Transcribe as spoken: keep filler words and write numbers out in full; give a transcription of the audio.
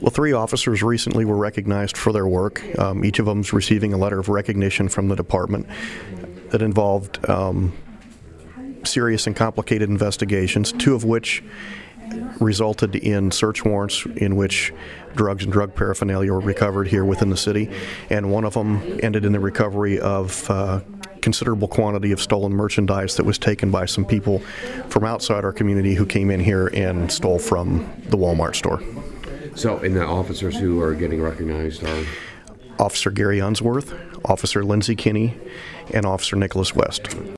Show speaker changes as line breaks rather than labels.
Well, three officers recently were recognized for their work. Um, each of them is receiving a letter of recognition from the department that involved um, serious and complicated investigations, two of which resulted in search warrants in which drugs and drug paraphernalia were recovered here within the city, and one of them ended in the recovery of uh, considerable quantity of stolen merchandise that was taken by some people from outside our community who came in here and stole from the Walmart store.
So, and the officers who are getting recognized are?
Officer Gary Unsworth, Officer Lindsey Kinney, and Officer Nicholas West.